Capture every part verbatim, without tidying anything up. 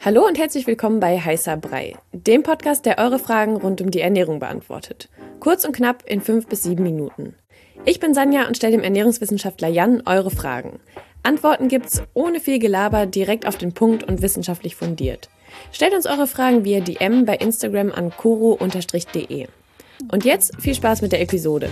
Hallo und herzlich willkommen bei Heißer Brei, dem Podcast, der eure Fragen rund um die Ernährung beantwortet. Kurz und knapp in fünf bis sieben Minuten. Ich bin Sanja und stelle dem Ernährungswissenschaftler Jan eure Fragen. Antworten gibt's ohne viel Gelaber, direkt auf den Punkt und wissenschaftlich fundiert. Stellt uns eure Fragen via D M bei Instagram an koro Bindestrich de. Und jetzt viel Spaß mit der Episode.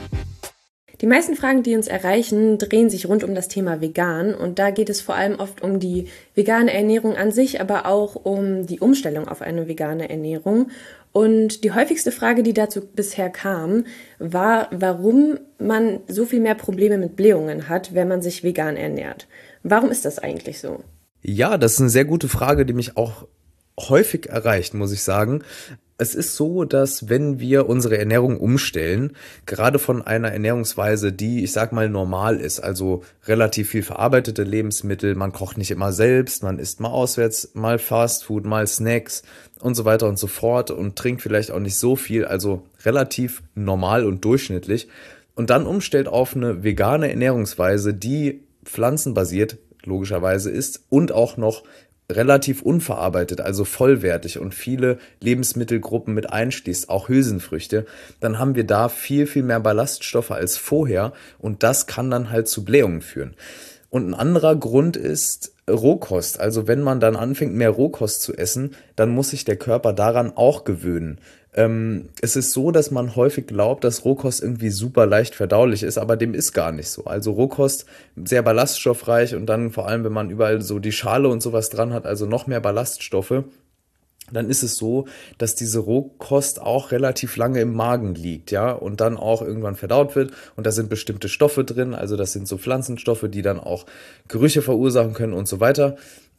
Die meisten Fragen, die uns erreichen, drehen sich rund um das Thema vegan und da geht es vor allem oft um die vegane Ernährung an sich, aber auch um die Umstellung auf eine vegane Ernährung. Und die häufigste Frage, die dazu bisher kam, war, warum man so viel mehr Probleme mit Blähungen hat, wenn man sich vegan ernährt. Warum ist das eigentlich so? Ja, das ist eine sehr gute Frage, die mich auch häufig erreicht, muss ich sagen. Es ist so, dass wenn wir unsere Ernährung umstellen, gerade von einer Ernährungsweise, die, ich sag mal, normal ist, also relativ viel verarbeitete Lebensmittel, man kocht nicht immer selbst, man isst mal auswärts, mal Fastfood, mal Snacks und so weiter und so fort und trinkt vielleicht auch nicht so viel, also relativ normal und durchschnittlich und dann umstellt auf eine vegane Ernährungsweise, die pflanzenbasiert logischerweise ist und auch noch relativ unverarbeitet, also vollwertig und viele Lebensmittelgruppen mit einschließt, auch Hülsenfrüchte, dann haben wir da viel, viel mehr Ballaststoffe als vorher und das kann dann halt zu Blähungen führen. Und ein anderer Grund ist Rohkost. Also wenn man dann anfängt, mehr Rohkost zu essen, dann muss sich der Körper daran auch gewöhnen. Ähm, es ist so, dass man häufig glaubt, dass Rohkost irgendwie super leicht verdaulich ist, aber dem ist gar nicht so. Also Rohkost sehr ballaststoffreich und dann vor allem, wenn man überall so die Schale und sowas dran hat, also noch mehr Ballaststoffe, dann ist es so, dass diese Rohkost auch relativ lange im Magen liegt, ja, und dann auch irgendwann verdaut wird und da sind bestimmte Stoffe drin, also das sind so Pflanzenstoffe, die dann auch Gerüche verursachen können und so weiter.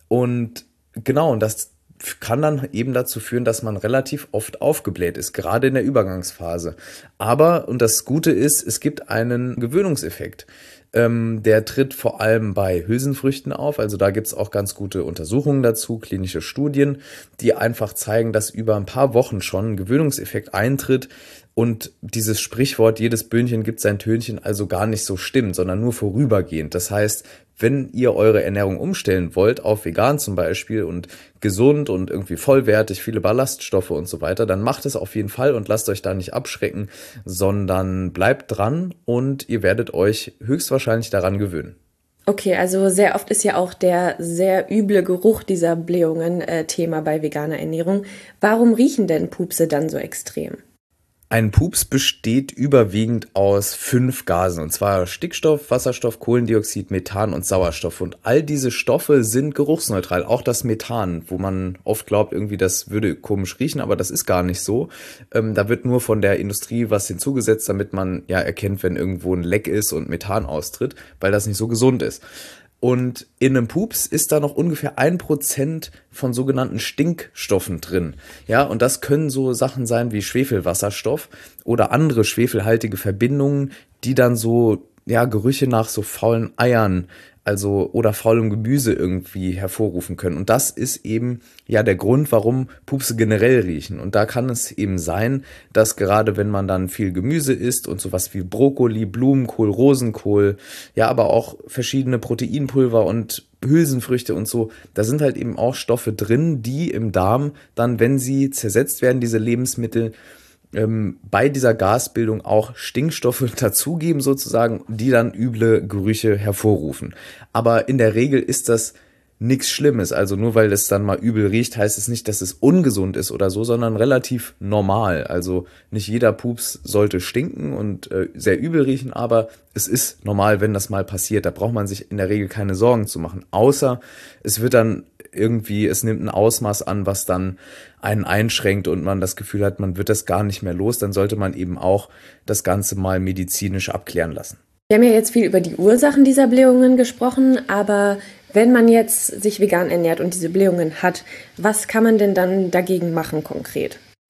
Und genau, und das kann dann eben dazu führen, dass man relativ oft aufgebläht ist, gerade in der Übergangsphase. Aber, und das Gute ist, es gibt einen Gewöhnungseffekt. Ähm, der tritt vor allem bei Hülsenfrüchten auf, also da gibt's auch ganz gute Untersuchungen dazu, klinische Studien, die einfach zeigen, dass über ein paar Wochen schon ein Gewöhnungseffekt eintritt und dieses Sprichwort, jedes Böhnchen gibt sein Tönchen, also gar nicht so stimmt, sondern nur vorübergehend. Das heißt, wenn ihr eure Ernährung umstellen wollt, auf vegan zum Beispiel und gesund und irgendwie vollwertig, viele Ballaststoffe und so weiter, dann macht es auf jeden Fall und lasst euch da nicht abschrecken, sondern bleibt dran und ihr werdet euch höchstwahrscheinlich daran gewöhnen. Okay, also sehr oft ist ja auch der sehr üble Geruch dieser Blähungen äh, Thema bei veganer Ernährung. Warum riechen denn Pupse dann so extrem? Ein Pups besteht überwiegend aus fünf Gasen, und zwar Stickstoff, Wasserstoff, Kohlendioxid, Methan und Sauerstoff. Und all diese Stoffe sind geruchsneutral, auch das Methan, wo man oft glaubt, irgendwie das würde komisch riechen, aber das ist gar nicht so. Ähm, da wird nur von der Industrie was hinzugesetzt, damit man ja erkennt, wenn irgendwo ein Leck ist und Methan austritt, weil das nicht so gesund ist. Und in einem Pups ist da noch ungefähr ein Prozent von sogenannten Stinkstoffen drin. Ja, und das können so Sachen sein wie Schwefelwasserstoff oder andere schwefelhaltige Verbindungen, die dann so, ja, Gerüche nach so faulen Eiern, also oder faulem Gemüse irgendwie hervorrufen können. Und das ist eben ja der Grund, warum Pupse generell riechen. Und da kann es eben sein, dass gerade wenn man dann viel Gemüse isst und sowas wie Brokkoli, Blumenkohl, Rosenkohl, ja, aber auch verschiedene Proteinpulver und Hülsenfrüchte und so, da sind halt eben auch Stoffe drin, die im Darm dann, wenn sie zersetzt werden, diese Lebensmittel, ähm, bei dieser Gasbildung auch Stinkstoffe dazugeben sozusagen, die dann üble Gerüche hervorrufen. Aber in der Regel ist das nichts Schlimmes. Also nur weil es dann mal übel riecht, heißt es nicht, dass es ungesund ist oder so, sondern relativ normal. Also nicht jeder Pups sollte stinken und äh, sehr übel riechen, aber es ist normal, wenn das mal passiert. Da braucht man sich in der Regel keine Sorgen zu machen. Außer es wird dann irgendwie, es nimmt ein Ausmaß an, was dann einen einschränkt und man das Gefühl hat, man wird das gar nicht mehr los, dann sollte man eben auch das Ganze mal medizinisch abklären lassen. Wir haben ja jetzt viel über die Ursachen dieser Blähungen gesprochen, aber wenn man jetzt sich vegan ernährt und diese Blähungen hat, was kann man denn dann dagegen machen konkret?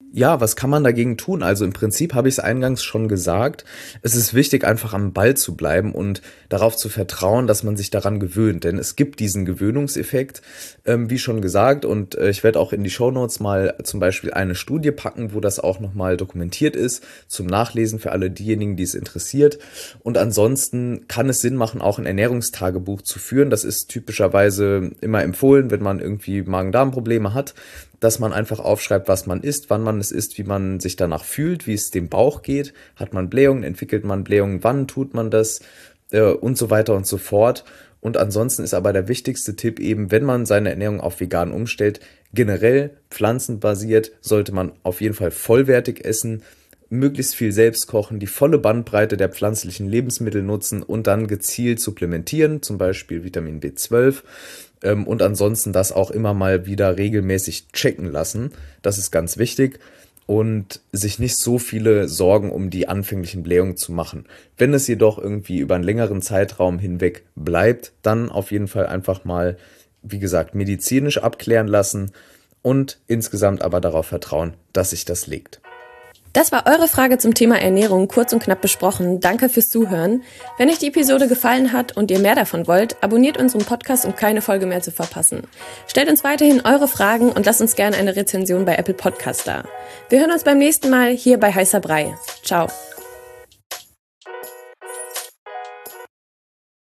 Ja, was kann man dagegen tun? Also im Prinzip habe ich es eingangs schon gesagt. Es ist wichtig, einfach am Ball zu bleiben und darauf zu vertrauen, dass man sich daran gewöhnt. Denn es gibt diesen Gewöhnungseffekt, ähm, wie schon gesagt. Und äh, ich werde auch in die Shownotes mal zum Beispiel eine Studie packen, wo das auch nochmal dokumentiert ist, zum Nachlesen für alle diejenigen, die es interessiert. Und ansonsten kann es Sinn machen, auch ein Ernährungstagebuch zu führen. Das ist typischerweise immer empfohlen, wenn man irgendwie Magen-Darm-Probleme hat, dass man einfach aufschreibt, was man isst, wann man es isst, wie man sich danach fühlt, wie es dem Bauch geht. Hat man Blähungen, entwickelt man Blähungen, wann tut man das äh, und so weiter und so fort. Und ansonsten ist aber der wichtigste Tipp eben, wenn man seine Ernährung auf vegan umstellt, generell pflanzenbasiert, sollte man auf jeden Fall vollwertig essen, möglichst viel selbst kochen, die volle Bandbreite der pflanzlichen Lebensmittel nutzen und dann gezielt supplementieren, zum Beispiel Vitamin B zwölf. Ähm, und ansonsten das auch immer mal wieder regelmäßig checken lassen. Das ist ganz wichtig. Und sich nicht so viele Sorgen um die anfänglichen Blähungen zu machen. Wenn es jedoch irgendwie über einen längeren Zeitraum hinweg bleibt, dann auf jeden Fall einfach mal, wie gesagt, medizinisch abklären lassen und insgesamt aber darauf vertrauen, dass sich das legt. Das war eure Frage zum Thema Ernährung, kurz und knapp besprochen. Danke fürs Zuhören. Wenn euch die Episode gefallen hat und ihr mehr davon wollt, abonniert unseren Podcast, um keine Folge mehr zu verpassen. Stellt uns weiterhin eure Fragen und lasst uns gerne eine Rezension bei Apple Podcast da. Wir hören uns beim nächsten Mal hier bei Heißer Brei. Ciao.